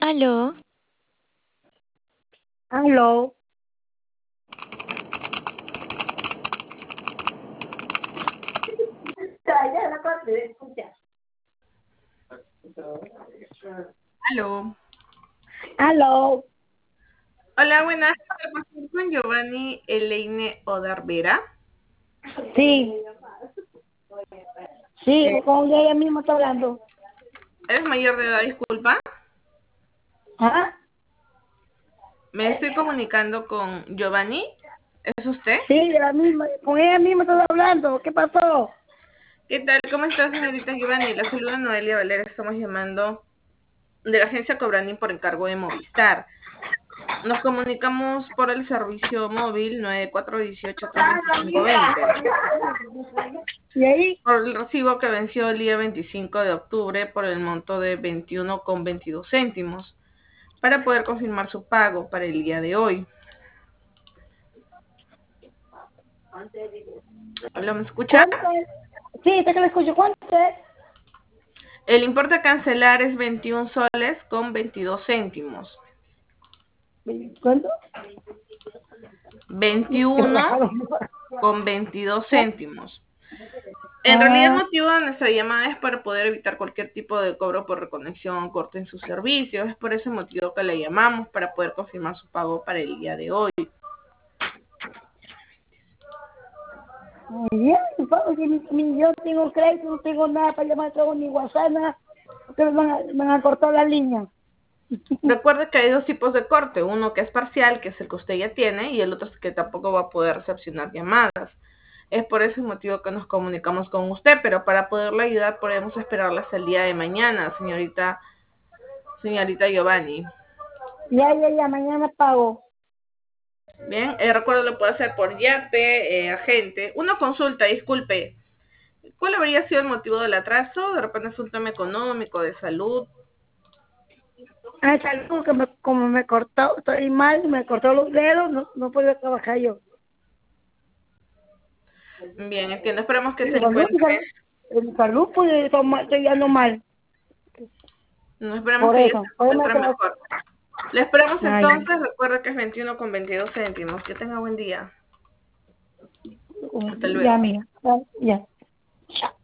Aló, Aló, Aló. aló, Hola, buenas. ¿Puedo con Giovanni Eleine Odarvera? sí, sí, Eh, con ella mismo está hablando. ¿Eres mayor de edad? Disculpa. ¿Ah? Me estoy comunicando con Giovanni. ¿Es usted? Sí, de la misma, con ella misma está hablando. ¿Qué pasó? ¿Qué tal? ¿Cómo está, señorita Giovanni? La saluda Noelia Valera. Estamos llamando de la agencia Cobrani por encargo de Movistar. Nos comunicamos por el servicio móvil 9418-32520 ¿Y ahí? por el recibo que venció el día 25 de octubre por el monto de 21,22 céntimos para poder confirmar su pago para el día de hoy. ¿Lo me escucha? ¿Cuánto es? Sí, está que le escucho. ¿Cuánto es? El importe a cancelar es 21 soles con 22 céntimos. ¿Cuánto? 21 con 22 céntimos. En realidad el Ah, motivo de nuestra llamada es para poder evitar cualquier tipo de cobro por reconexión o corte en sus servicios. Es por ese motivo que le llamamos para poder confirmar su pago para el día de hoy. muy bien, papá, que yo tengo crédito, no tengo nada para llamar, tengo ni WhatsApp, nada, porque me van a cortar la línea. Recuerde que hay dos tipos de corte, uno que es parcial, que es el que usted ya tiene, y el otro es que tampoco va a poder recepcionar llamadas. Es por ese motivo que nos comunicamos con usted, pero para poderle ayudar podemos esperarla hasta el día de mañana, señorita Giovanni. Ya, mañana pago. Bien, recuerdo lo puede hacer por Yape, agente. Una consulta, disculpe. ¿Cuál habría sido el motivo del atraso? De repente fue un tema económico, de salud. Ah, salud, que como me cortó, estoy mal, me cortó los dedos, no puedo trabajar yo. Bien, entiendo. Esperemos que se Salud, encuentre. salud, pues estoy ando mal. No, esperemos Por que ya eso, se por eso me encuentre trabajo. mejor. Le esperamos Ay, entonces. Recuerda que es 21,22 céntimos. Que tenga buen día. Hasta ya, luego. mira, ya.